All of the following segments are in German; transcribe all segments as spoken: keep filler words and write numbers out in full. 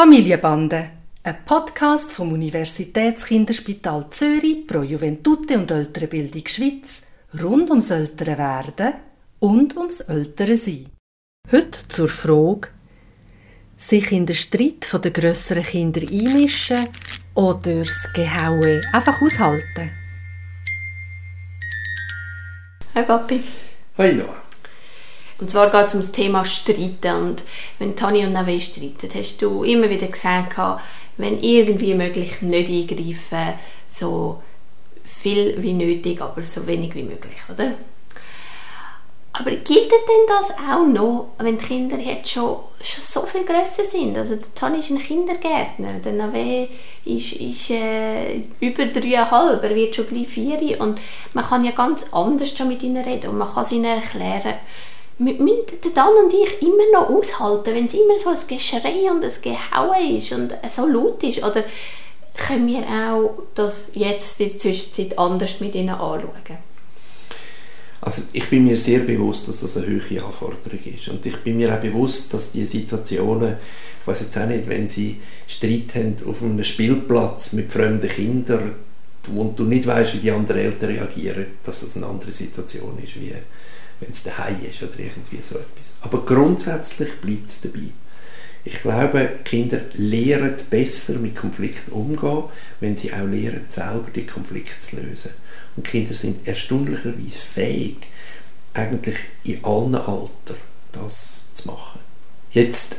Familienbande, ein Podcast vom Universitätskinderspital Zürich pro Juventute und ältere Bildung Schweiz rund ums ältere Werden und ums ältere Sein. Heute zur Frage, sich in den Streit der grösseren Kinder einmischen oder das Gehaue einfach aushalten. Hi Papi. Hi Noah. Und zwar geht es um das Thema Streiten. Und wenn Tani und Nave streiten, hast du immer wieder gesagt, wenn irgendwie möglich nicht eingreifen, so viel wie nötig, aber so wenig wie möglich, oder? Aber gilt denn das auch noch, wenn die Kinder jetzt schon, schon so viel grösser sind? Also der Tani ist ein Kindergärtner, der Nave ist, ist äh, über dreieinhalb, er wird schon gleich vier und man kann ja ganz anders schon mit ihnen reden und man kann es ihnen erklären. Wir müssen Dan und ich immer noch aushalten, wenn es immer so ein Geschrei und ein Gehauen ist und so laut ist? Oder können wir auch das jetzt in der Zwischenzeit anders mit ihnen anschauen? Also ich bin mir sehr bewusst, dass das eine hohe Anforderung ist. Und ich bin mir auch bewusst, dass die Situationen, ich weiß jetzt auch nicht, wenn sie Streit haben auf einem Spielplatz mit fremden Kindern und du nicht weißt, wie die anderen Eltern reagieren, dass das eine andere Situation ist, wie wenn es daheim ist oder irgendwie so etwas. Aber grundsätzlich bleibt es dabei. Ich glaube, Kinder lernen besser mit Konflikten umgehen, wenn sie auch lernen, selber die Konflikte zu lösen. Und Kinder sind erstaunlicherweise fähig, eigentlich in allen Altern das zu machen. Jetzt,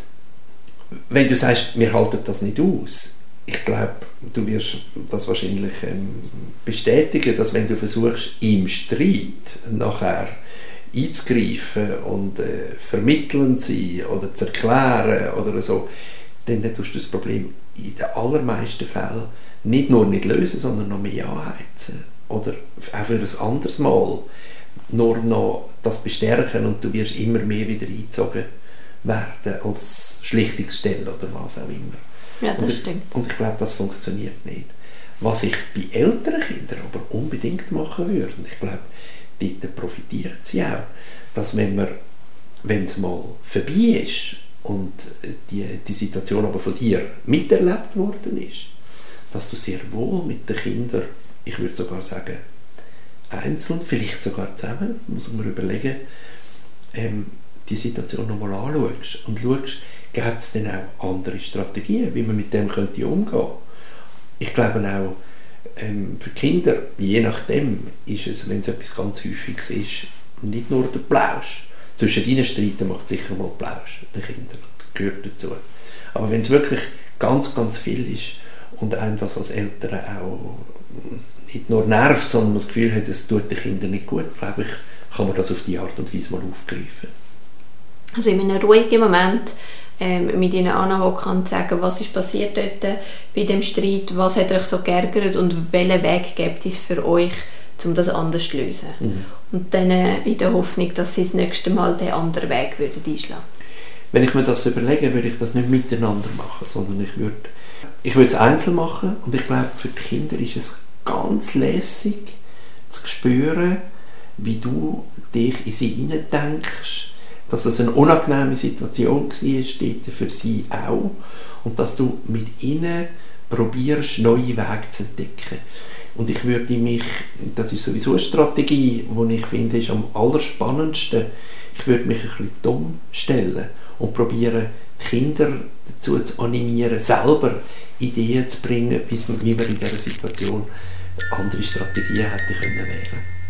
wenn du sagst, wir halten das nicht aus, ich glaube, du wirst das wahrscheinlich ähm, bestätigen, dass wenn du versuchst, im Streit nachher einzugreifen und äh, vermittelnd zu sein oder zu erklären oder so, dann tust du das Problem in den allermeisten Fällen nicht nur nicht lösen, sondern noch mehr anheizen. Oder auch für ein anderes Mal nur noch das bestärken und du wirst immer mehr wieder eingezogen werden als Schlichtungsstelle oder was auch immer. Ja, das und ich, stimmt. Und ich glaube, das funktioniert nicht. Was ich bei älteren Kindern aber unbedingt machen würde, und ich glaube, dort profitieren sie auch, dass wenn man, wenn es mal vorbei ist und die, die Situation aber von dir miterlebt worden ist, dass du sehr wohl mit den Kindern, ich würde sogar sagen, einzeln, vielleicht sogar zusammen, muss man überlegen, ähm, die Situation nochmal anschaust und schaust, gibt es denn auch andere Strategien, wie man mit dem könnte umgehen. Ich glaube auch, ähm, für Kinder, je nachdem, ist es, wenn es etwas ganz Häufiges ist, nicht nur der Plausch. Zwischen deinen Streiten macht sicher mal Plausch, den Kindern, gehört dazu. Aber wenn es wirklich ganz, ganz viel ist und einem das als Eltern auch nicht nur nervt, sondern man das Gefühl hat, es tut den Kindern nicht gut, glaube ich, kann man das auf die Art und Weise mal aufgreifen. Also in einem ruhigen Moment ähm, mit ihnen anhocken und sagen, was ist passiert dort bei dem Streit, was hat euch so geärgert und welchen Weg gibt es für euch, um das anders zu lösen. Mhm. Und dann äh, in der Hoffnung, dass sie das nächste Mal den anderen Weg würden einschlagen. Wenn ich mir das überlege, würde ich das nicht miteinander machen, sondern ich würde, ich würde es einzeln machen und ich glaube, für die Kinder ist es ganz lässig zu spüren, wie du dich in sie hineindenkst, dass es eine unangenehme Situation war, dort für sie auch, und dass du mit ihnen probierst, neue Wege zu entdecken. Und ich würde mich, das ist sowieso eine Strategie, die ich finde, ist am allerspannendsten, ich würde mich ein bisschen dumm stellen und probieren, die Kinder dazu zu animieren, selber Ideen zu bringen, wie man in dieser Situation andere Strategien hätte können wählen.